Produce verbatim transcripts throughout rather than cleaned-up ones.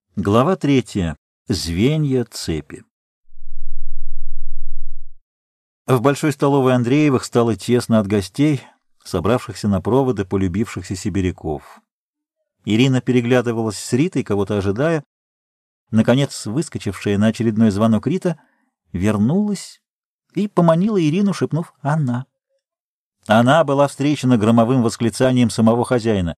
Глава третья. Звенья цепи. В большой столовой Андреевых стало тесно от гостей, собравшихся на проводы полюбившихся сибиряков. Ирина переглядывалась с Ритой, кого-то ожидая. Наконец, выскочившая на очередной звонок Рита вернулась и поманила Ирину, шепнув «Она». Она была встречена громовым восклицанием самого хозяина.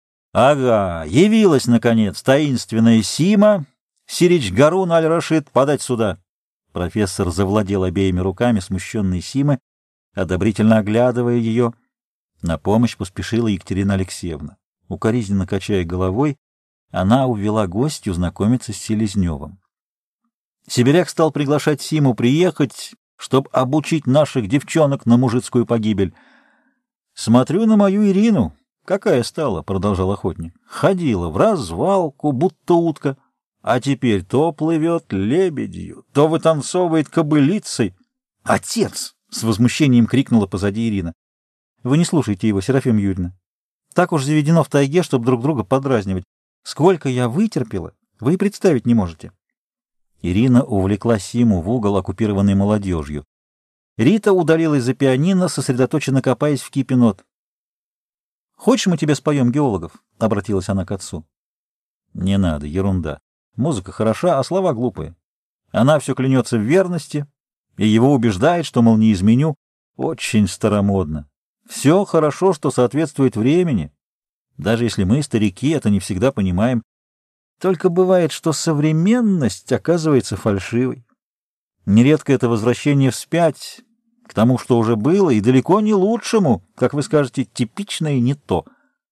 «Ага, явилась, наконец, таинственная Сима. Сирич Гарун Аль-Рашид, подать сюда!» Профессор завладел обеими руками смущенной Симы, одобрительно оглядывая ее. На помощь поспешила Екатерина Алексеевна. Укоризненно качая головой, она увела гостью знакомиться с Селезневым. Сибиряк стал приглашать Симу приехать, чтобы обучить наших девчонок на мужицкую погибель. «Смотрю на мою Ирину. Какая стала?» — продолжал охотник. «Ходила в развалку, будто утка, а теперь то плывет лебедью, то вытанцовывает кобылицей». «Отец!» — с возмущением крикнула позади Ирина. «Вы не слушайте его, Серафима Юрьевна. Так уж заведено в тайге, чтобы друг друга подразнивать. Сколько я вытерпела, вы и представить не можете». Ирина увлекла Симу в угол, оккупированный молодежью. Рита удалилась за пианино, сосредоточенно копаясь в кипе нот. «Хочешь, мы тебе споем геологов?» — обратилась она к отцу. «Не надо, ерунда. Музыка хороша, а слова глупые. Она все клянется в верности, и его убеждает, что, мол, не изменю. Очень старомодно. Все хорошо, что соответствует времени. Даже если мы, старики, это не всегда понимаем. Только бывает, что современность оказывается фальшивой. Нередко это возвращение вспять, к тому, что уже было, и далеко не лучшему, как вы скажете, типичное не то».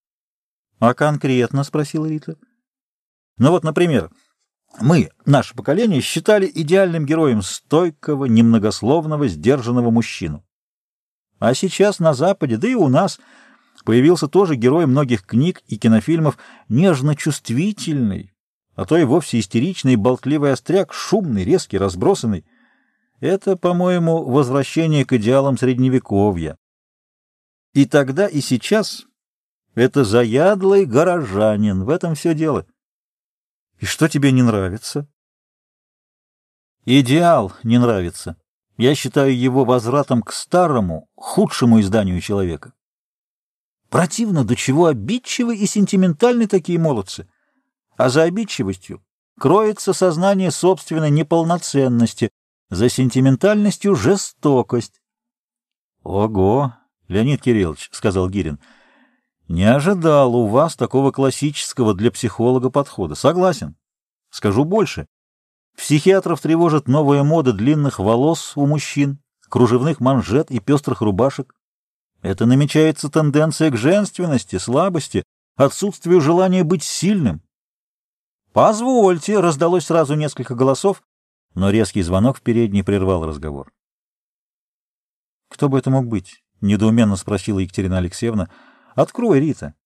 «А конкретно?» — спросила Рита. «Ну вот, например, мы, наше поколение, считали идеальным героем стойкого, немногословного, сдержанного мужчину. А сейчас на Западе, да и у нас, появился тоже герой многих книг и кинофильмов, нежно-чувствительный, а то и вовсе истеричный, болтливый остряк, шумный, резкий, разбросанный. Это, по-моему, возвращение к идеалам Средневековья. И тогда, и сейчас это заядлый горожанин. В этом все дело. И что тебе не нравится?» «Идеал не нравится. Я считаю его возвратом к старому, худшему изданию человека. Противно, до чего обидчивы и сентиментальны такие молодцы. А за обидчивостью кроется сознание собственной неполноценности, за сентиментальностью — жестокость». «Ого, Леонид Кириллович», — сказал Гирин, — «не ожидал у вас такого классического для психолога подхода. Согласен. Скажу больше. Психиатров тревожит новая мода длинных волос у мужчин, кружевных манжет и пестрых рубашек. Это намечается тенденция к женственности, слабости, отсутствию желания быть сильным». «Позвольте», — раздалось сразу несколько голосов, но резкий звонок в передней прервал разговор. «Кто бы это мог быть?» — недоуменно спросила Екатерина Алексеевна. «Открой, Рита».